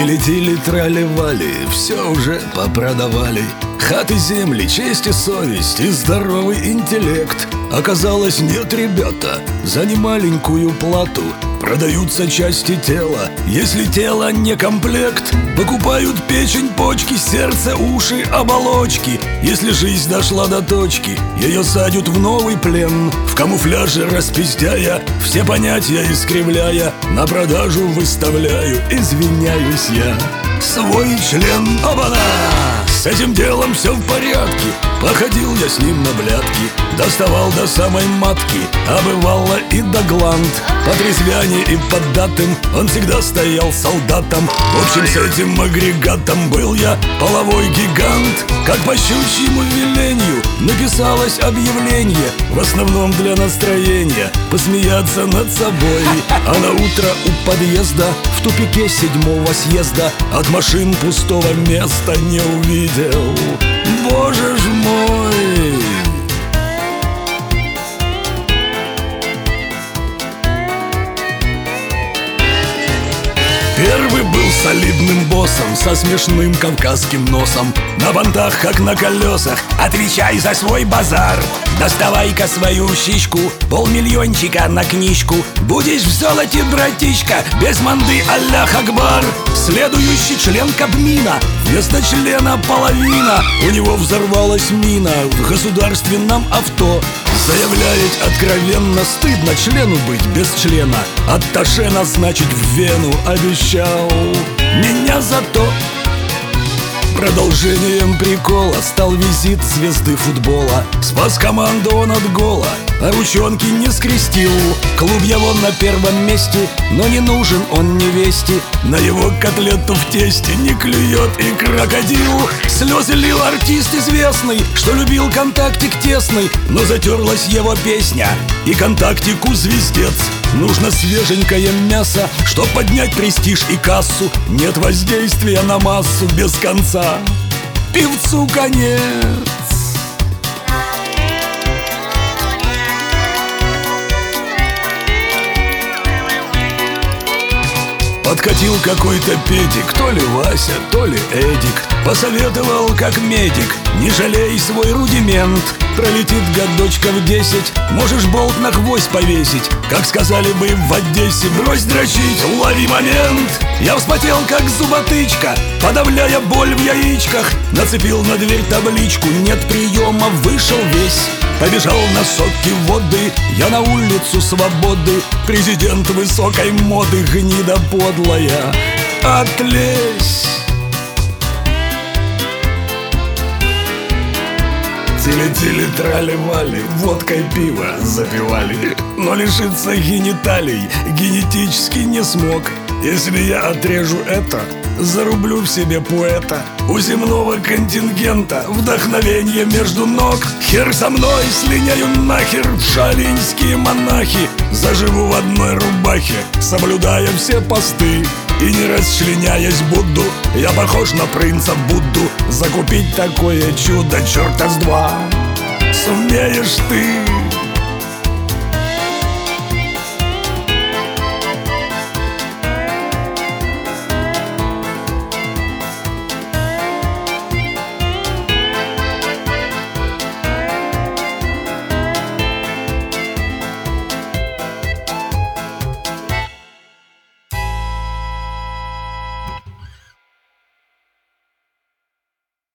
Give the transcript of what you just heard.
Тили-тили, трали-вали, все уже попродавали. Хаты, земли, честь и совесть и здоровый интеллект. Оказалось, нет, ребята, за немаленькую плату продаются части тела. Если тело не комплект, покупают печень, почки, сердце, уши, оболочки. Если жизнь дошла до точки, ее садят в новый плен. В камуфляже распиздяя, все понятия искривляя, на продажу выставляю, извиняюсь я, свой член. Оба-на! С этим делом все в порядке. Походил я с ним на блядки, доставал до самой матки, а бывало и до гланд. По трезвяне и под датым он всегда стоял солдатом. В общем, с этим агрегатом был я половой гигант. Как по щучьему велению написалось объявление, в основном для настроения, посмеяться над собой. А на утро у подъезда в тупике 7-го съезда от машин пустого места не увидел. Боже ж мой! Первый был солидным боссом со смешным кавказским носом, на бантах, как на колесах. Отвечай за свой базар, доставай-ка свою щичку, полмиллиончика на книжку. Будешь в золоте, братишка, без манды, аллах акбар. Следующий член Кабмина, вместо члена половина. У него взорвалась мина в государственном авто. Заявляет откровенно, стыдно члену быть без члена. Атташе назначить в Вену обещал. Меня зато продолжением прикола стал визит звезды футбола. Спас команду он от гола, а ручонки не скрестил. Клуб его на первом месте, но не нужен он невесте. На его котлету в тесте не клюет и крокодил. Слезы лил артист известный, что любил контактик тесный, но затерлась его песня и контактику звездец. Нужно свеженькое мясо, чтоб поднять престиж и кассу. Нет воздействия на массу без конца, певцу конец. Подкатил какой-то педик, то ли Вася, то ли Эдик. Посоветовал как медик: не жалей свой рудимент. Пролетит годочков 10, можешь болт на гвоздь повесить. Как сказали бы в Одессе: брось дрочить, лови момент. Я вспотел как зуботычка, подавляя боль в яичках. Нацепил на дверь табличку: нет приема, вышел весь. Побежал на соки воды, я на улицу свободы. Президент высокой моды, гнида подлая, отлезь. Тили-тили, трали-вали, водкой пиво запивали. Но лишиться гениталий генетически не смог. Если я отрежу это, зарублю в себе поэта. У земного контингента вдохновение между ног. Хер со мной, слиняю нахер в шаринские монахи. Заживу в одной рубахе, соблюдая все посты. И не расчленяясь буду, я похож на принца Будду. Закупить такое чудо черта с два сумеешь ты.